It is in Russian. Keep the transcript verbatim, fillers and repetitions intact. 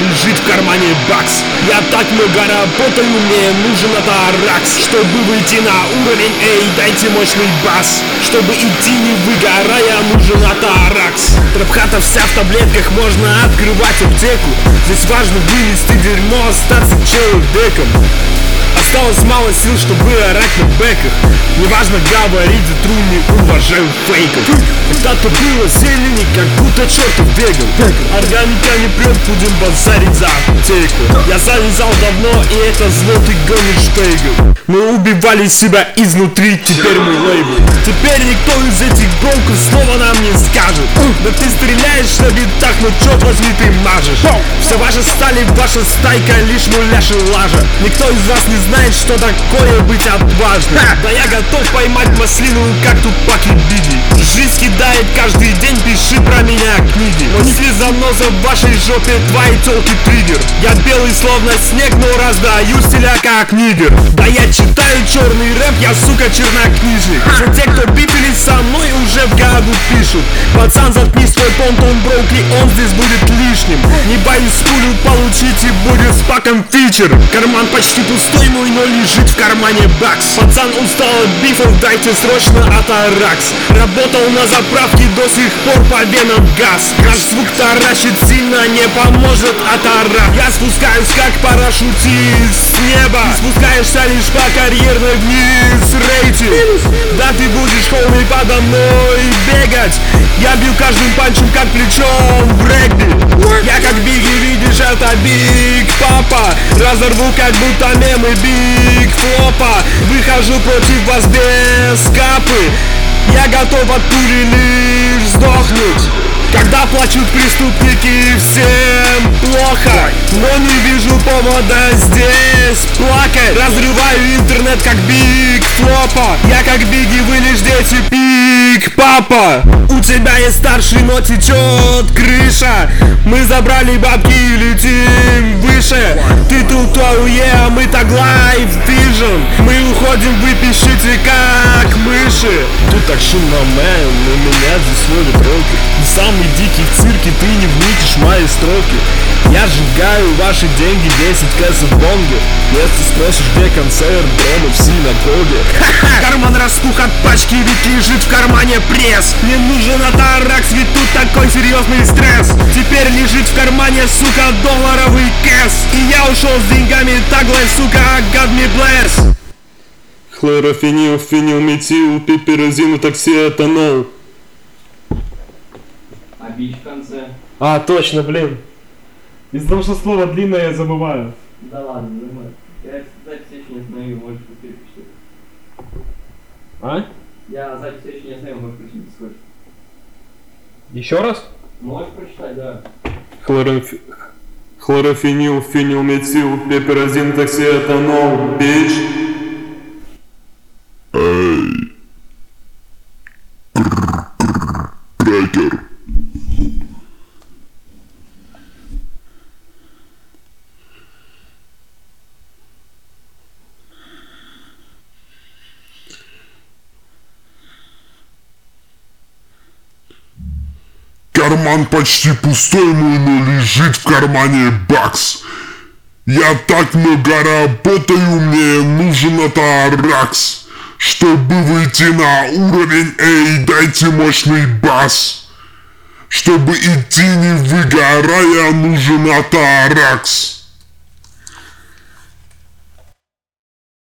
лежит в кармане бакс. Я так много работаю, мне нужен атаракс. Чтобы выйти на уровень, эй, дайте мощный бас. Чтобы идти не выгорая, нужен атаракс. Трэп-хата вся в таблетках, можно открывать аптеку. Здесь важно вынести дерьмо, остаться человеком. Осталось мало сил, чтобы орать на бэках. Неважно говорить, за тру не уважаю фейков. Когда-то было зелени, как будто чертов бегал. Органика не прет, будем базарить за аптеку. Я завязал давно, и это зло ты гонишь фейгом. Мы убивали себя изнутри, теперь мы лейбл. Теперь никто из этих гонков слова нам не скажет. Да ты стреляешь на битах, но черт возьми ты мажешь. Все ваши стали, ваша стайка, лишь муляж и лажа. Никто из вас не знает, что такое быть отважным. Да я готов поймать маслину, как тут паки биди. Жизнь кидает каждый день, пиши про меня книги. Но если заноза в вашей жопе, твои телки триггер. Я белый словно снег, но раздаю стиля как нигер. Да я читаю черный рэп, я сука чернокнижник. Все те, кто бифились со мной, уже в году пишут. Пацан, заткни свой понтон, броуки, он здесь будет лишним. Не боюсь пулю получить и будет с паком фичер. Карман почти пустой, мой, но лежит в кармане бакс. Пацан устал от бифов, дайте срочно атаракс. Работал на заправке, до сих пор по венам газ. Наш звук таращит сильно, не поможет атарак. Я спускаюсь как парашютист с неба. Ты спускаешься лишь по карьерной вниз, рейтинг. Да ты будешь холмей подо мной бегать. Я бью каждым панчем как плечом в регби. Я как Бигги, видишь, это Биг Папа. Разорву как будто мемы Биг Флопа. Выхожу против вас без капы. Я готов от пули лишь сдохнуть. Когда плачут преступники, всем плохо. Но не вижу повода здесь плакать. Разрываю интернет как Биг Флопа. Я как Бигги, вы лишь дети Биг Папа. У тебя есть старший, но течет крыша. Мы забрали бабки и летим выше. Ты тут ауе, а мы так лайф вижен. Мы уходим, вы пишите как мыши. Тут так шумно, мэн, у меня здесь ловят роки. Самый дикий в цирке, ты не вникнешь в мои строки. Я сжигаю ваши деньги, десять кэсов бонго. Если спросишь, где концерт, дома в синагоге. Карман распух от пачки, ведь лежит в кармане пресс. Мне нужен атаракс, ведь тут такой серьезный стресс. Теперь лежит в кармане, сука, долларовый кэс. И я ушел с деньгами, таглой, сука, God me bless. Хлорофенил, фенилметил, пиперозин, токсиэтанол. А бич в конце? А, точно, блин. Из-за того, что слово длинное, я забываю. Да ладно, нормально. Я запись еще не остановил, можешь перепечатать. А? Я запись еще не остановил, можешь прочитать сколько. Еще раз? Можешь прочитать, да. Хлороф... Хлорофенил, фенилметил, пиперозин, токсиэтанол, бич. Эй, трекер. Карман почти пустой мой, но лежит в кармане бакс. Я так много работаю, мне нужен атаракс. Чтобы выйти на уровень, эй, дайте мощный бас. Чтобы идти не выгорая, нужен атаракс.